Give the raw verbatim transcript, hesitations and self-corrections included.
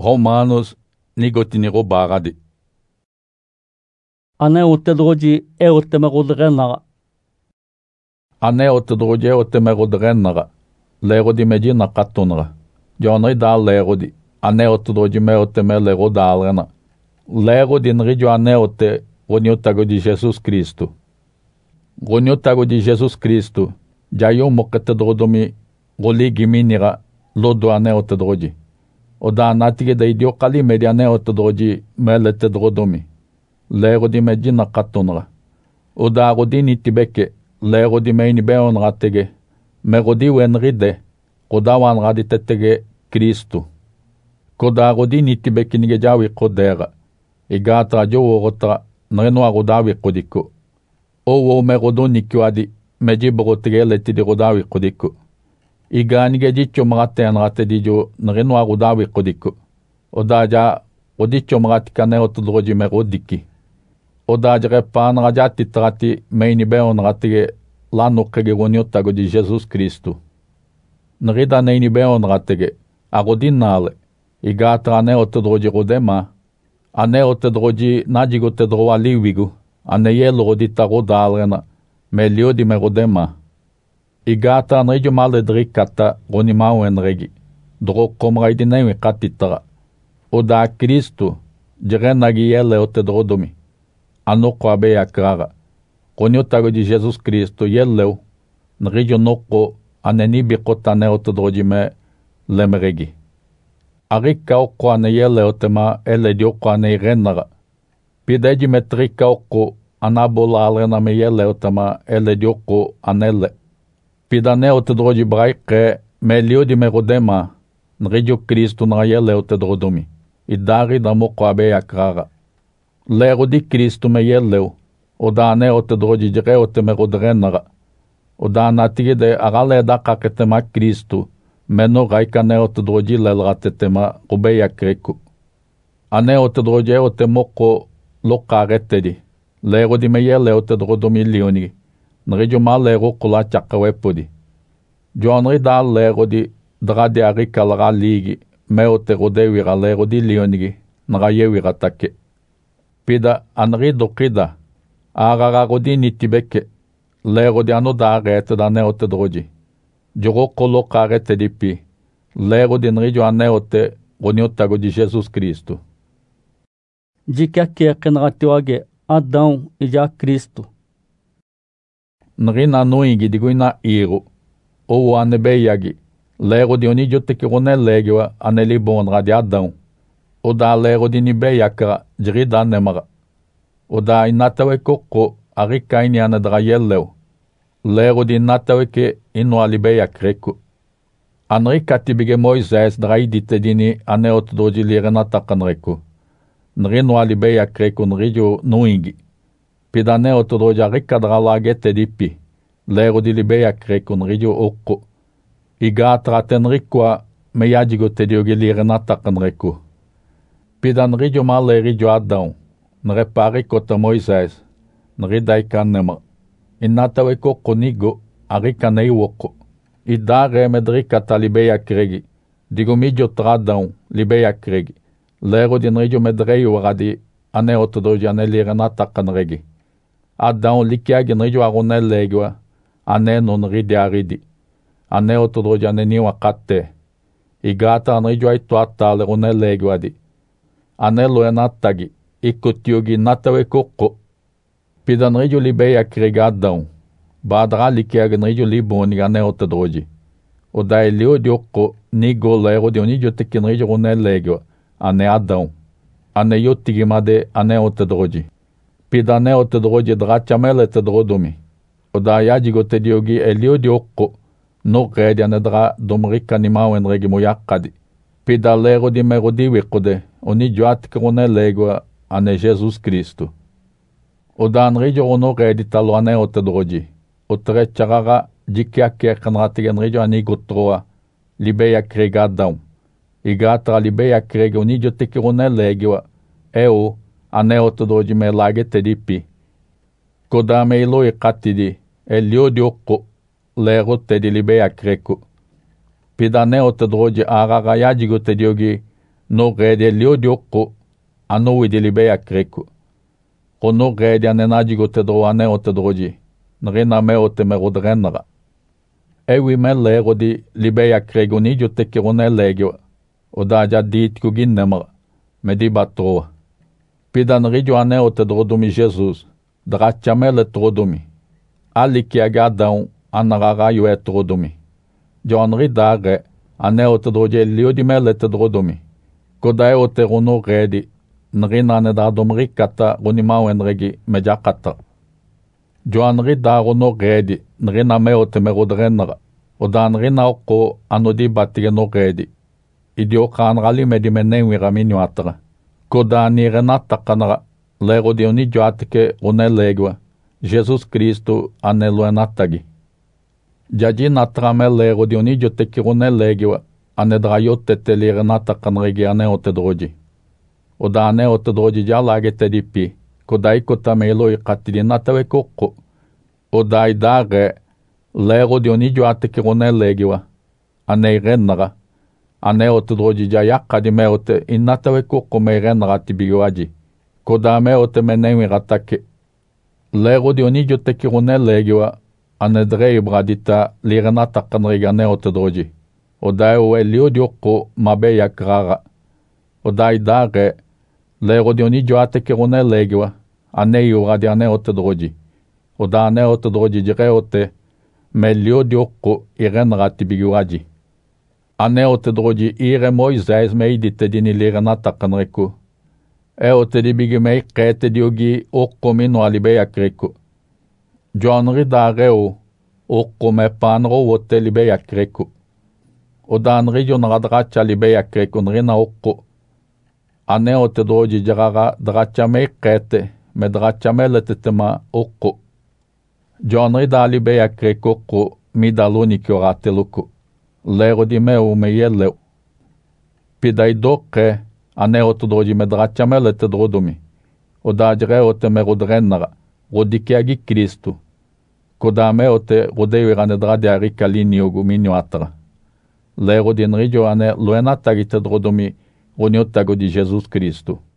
Romanos nigotini robaradi. Ane utedroji e utemegodrenaga. Ane utedroji e utemegodrenaga. Lerodi meji nakatunra. Jonri dal lerodi. Ane utedroji me uteme lerodalrena. Lerodi nrijo ane ute goniotago de Jesus Cristo. Goniotago de Jesus Cristo. Jayo moketedrodomi goligiminira lodo ane utedroji. Oda natige da idio kali mediane otodroji melete drodomi. Lego di meji nakatonra. Oda godi nitibeke. Lego di meini beon ratege. Megodi wenride. Koda wan radi tetege Kristu. Koda godi nitibeke nige jawi kodera. Igatra jo worotra nrenwa godawi kodiko. Owo megodo nikiwadi meji bogotege letidi godawi kodiko. Iga nige jicho mrate anrate dijo nrenwa godawi kodiko. Oda ja odicho mrate kane otodroji me godiki. Oda jare pan rajati trati meini beon ratige lano kege goniotago di Jesus Kristu. Nrida neini beon ratege agodin nale. Iga trane otodroji godema. Ane otodroji najigo tedrowa liwigu. Ane yelo godita godalrena. Me liodi me godema. Igata nrijo male drikata goni mauen regi. Dro komraidi newi katitara. Oda Kristu jirenagi yele otedrodomi. Anoko abe yakrara. Goniotago de Jesus Cristo yeleu. Nrijo noko aneni bikotane otedroji me lemregi. Arika oko ane yele otema ele di oko ane irenara. Pideji metrika oko anabola alrena me yele otema ele di oko anele. Pidane otedroji braike me liodi me rodema nrijo Kristu na yele otedrodomi. Idari da moko abe yakrara. Lero di Kristu me yeleu. Oda ne otedroji jire oteme rodrenara. Oda natige de agale da kaketema Kristu. Meno raika ne otedroji lelratetema kube yakreku. Ane otedroji otemoko lokaretedi. Lero di me yele otedrodomi lioni. Nrijo ma lero kula chakawepodi. Joanri da lero di drade arika lara ligi. Me oterode wira lero di lionigi. Nraye wira take. Pida anri dokida. Ararago di nitibeke. Lero di ano da arete da ne otedroji. Jogo kolo karete di pi. Lero di nrijo ane ote goniotago di Jesus Cristo. Jika ke kenratiwage Adão e já Cristo. Nrina nuingi diguina iru. Ou anebeyagi. Lero di onidio teki rone legiwa aneli bonra di Adão. Oda lero di nibeyakra jirida nemara. Oda inatawe koko arika ini anadra yelleu. Lero di inatawe ke ino alibeyakreku. Anrika tibige Moisés draidite dini ane otdoji lirena takanreku. Nrino alibeyakreku nrijo nuingi. Pidane otdoji arika dralagete dipi. Lero di libeyakreku nrijo oko. Iga tratenrikwa meyajigo tediogi lirena takanreku. Pidan rijo male rijo Adão. Nrepari kota Moisés. Nridai kanema. Inatawe koko nigo arika nei woko. Idare medrika ta libeya kregi. Digo mijo tradão libeya kregi. Lero di nrijo medrei waradi ane otodoji ane lirena takanregi. Adão likiagi nrijo arone legwa. Ane non ridi aridi. Ane otodoji ane niwa kate. Igata nrijo aitu atale rone legwadi. Anelo enatagi, ikotiogi natawe koko. Pidan rijo libeya krega Adão. Badra likiag nrijo liboni ane otedroji. Oda elio di oko nigo lero di onidio tekin rijo rone legwa. Ane Adão. Ane yotigimade ane otedroji. Pidane otedroji drachamele tedrodomi. Oda yajigo tediogi elio di oko. No redi ane dra domrika nimawen regi moyakadi. Pida lero di merodi wikode. Oni joat krone legwa ane Jesus Cristo. Oda anrijo ono redi talo ane otedroji. Otre charara jikia kia kanratige anrijo ani gotroa. Libeya krega Adão. Igatra libeya krega oni jote krone legwa. Eo ane otedroji me lage tedipi. Koda me ilo ikatidi. Elio di oko. Lero tedi libeya kreko. Pidane otedroji arara yajigo tediogi. no rede elio diokko anu widilibe yakreku. Kono rede anenaji gotedro ane otedroji, nrina me oteme rodrennaga. Ewi me lego di libe yakregu ni jotekirone legio, odaja dit kuginnemaga, me di batroa. Pidan ridio ane otedrodumi Jesus, drachame le trodumi. Ali kiagadão anaraga e trodumi. John ridare ane otedroje lio di me le tedrodumi. Kodae oteruno redi, nrina ne dadom rikata runimau enregi mejakata. Joan ridaro no redi, nrina me oteme rodrennaga. Odan rina oko anodi batige no redi. Idio kanrali medimenenwi raminyo atara. Kodani renata kanara, lero di oni joatike une legua. Jesus Cristo anelo enatagi. Jadi natrame lero di oni joteki une legua. Anedrayote teli renata kanregi ane otedroji. Oda ane otedroji jalage tedipi. Kodai kotamelo ikatidi natawe koko. Oda idare lero di oni joateke une legua. Ane renara. Ane otedroji jayaka di meote inatawe koko me renara tibigoaji. Koda meote menewi ratake. Lero di oni joteki une legua. Ane drei bradita li renata kanregi ane otedroji. Oda e lio dioko mabe yakrara. Oda idare lero di oni joateke une legua. Ane yura di ane otedroji. Oda ane otedroji jireote me lio dioko irenara tibigoaji. Ane otedroji ire Moisés me idite dini li renata kanreku. E otedibigi me kete diogi oko mino alibe yakreku. John ridareo oko me panro wote libe yakreku. Odan rijo naradracha libe yakreku nrina oko. Ane otedroji jarara dracha me kete me dracha me letetema oko. John rida libe yakreku oko midaluni kiorate luku. Lero di meu me yeleu. Pidai doke ane otedroji me dracha me letedrodumi. Odajre ote me rodrennara. Rodikiagi Cristo. Koda me ote rodewi rane dradi arika liniogu minyo atara. Lero di nrijo ane luenatagi tedrodumi roniotago di Jesus Cristo.